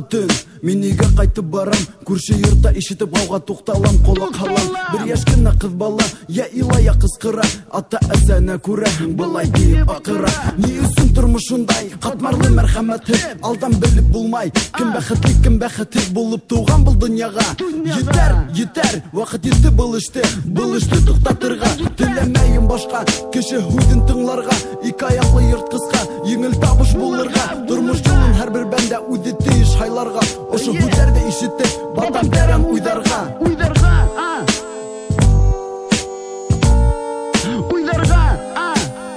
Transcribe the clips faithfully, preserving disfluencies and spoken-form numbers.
түн, мен үйге қайтып барам. Көрші йортта ишетіп гауга тоқталам, қолы қалам. Бір яшкына қыз бала, я илая қысқыра. Ата әсәне күрә, былай дейіп ақыра. Не үсін тұрмышындай, қатмарлы мәрхәмәтсіз. Алдан біліп булмай, кім бәхетлі, кім бәхетсіз болып туған бұл дүнияға. Етер, етер, вақыт етті бұл ішті, бұл ішті тоқтатырға. Тілемейін башқа, кеше худын тыңларға. Ике аяқлы йорт қысқа, еңіл табыш болырға. Тұрмыш жолын һәр бір бәндә үзе тиеш хайларға. Ошы худәрді ишетіп, батам тәрәм уйдарға. Уйдарға, а Уйдарға, а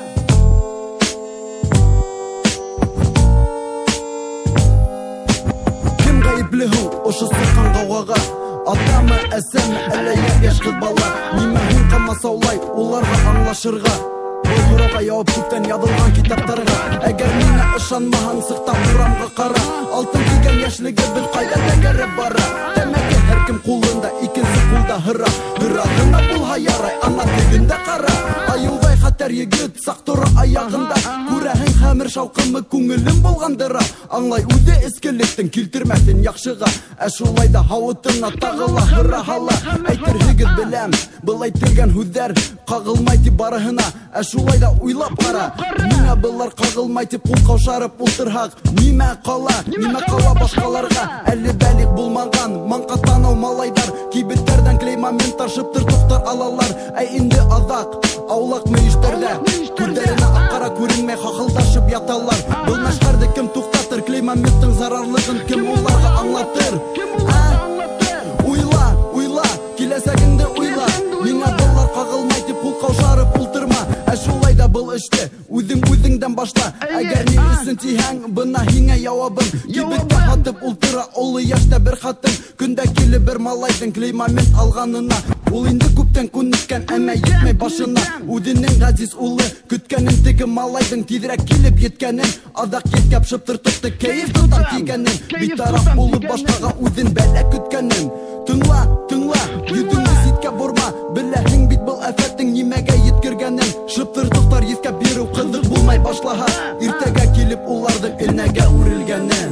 Кім ғайыплы ху, ошы соққан гаугаға? Атамы, әсәмі, әлі яш қыз бала. Ниме хун қамасаулай, оларға аңлашырға. Бұл бұрауға яуып күптен ядылған китаптарға. Әгер мені ышанмахан сықтан бұрамға қара. Алтын киген яшлігі бір қайда тәгәрі бара. Тәмәке әркім қолында, икенсі қолда хыра. Хырадына бұл хайарай, ана тегінде қара. Айылдай қатар егіт, сақ тұры аяғында. Күрәхің хәмір шауқымы көңілім болғандыра. Аңлай үді ескеліктің келтірмәтін яқшыға. Әшулайда хауытына тағыла хыра хала. Әйтір хігіт біләм, бұл әйтілген хүдер қағылмайды барыхына. Әшулайда уйлап қара. Мина бұлар қағылмайды қол қаушарып ұлтырхақ. Ниме қала, ниме қала башқаларға. Әлі бәлік болмаған, маңқатанау малайдар. Кибеттерден клеймамент таршыптыр тоқтар алалар. Әй инді азақ, аулақ мүйіштерді. Күрдеріне аққара көрінмей қақылдашып яталар. Бұл мәшқарды кім тоқтатыр, клеймаменттің зарарлығын кім оларға аңлатыр. Уйла, уйла, келесегіңді уйла. Мина бұлар қағылмайды пұл қаушарып ұлтырма. Әшулайда бұл ішті, өзің өзіңден башла. Әгер не үсін тиһәң, бұна хиңе яуабым. Кибетті хатып ұлтыра, олы яшта бір хатын. Күнде келі бір малайдың клеймамент алғанына. Ол инді көптен күніткен, әмә етмей башына. Өзінің ғазиз ұлы, күткенін тегі малайдың. Тезірек келіп еткенін, адақ еткеп шыптыр тұтты, кейіп тұтан тегенін. Бейтараф болып башқаға өзін бәлі күткенін. Тыңла, тыңла, юдыңы сетке бұрма. Біләхің бит бұл әфәттің немеге еткіргенін. Шыптыр тұқтар ескеп беру қыздық болмай башлаға. Иртеге келіп олардың іннеге үрілгенін.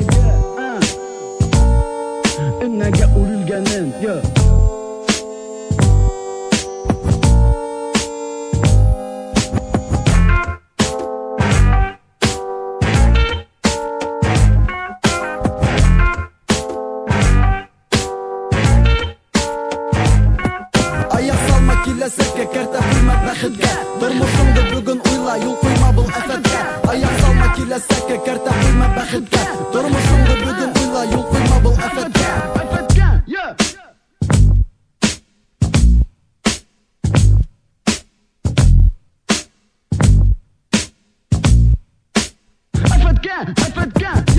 Іннеге үрілгенін, yo. Келесекке кәрті қоймат бәхітке. Тұрмышыңды бүгін ойла, юл қойма бұл әфәтке. Аяқ салма келесекке кәрті қоймат бәхітке. Тұрмышыңды бүгін ойла, юл қойма бұл әфәтке. Әфәтке, yo. Әфәтке, әфәтке.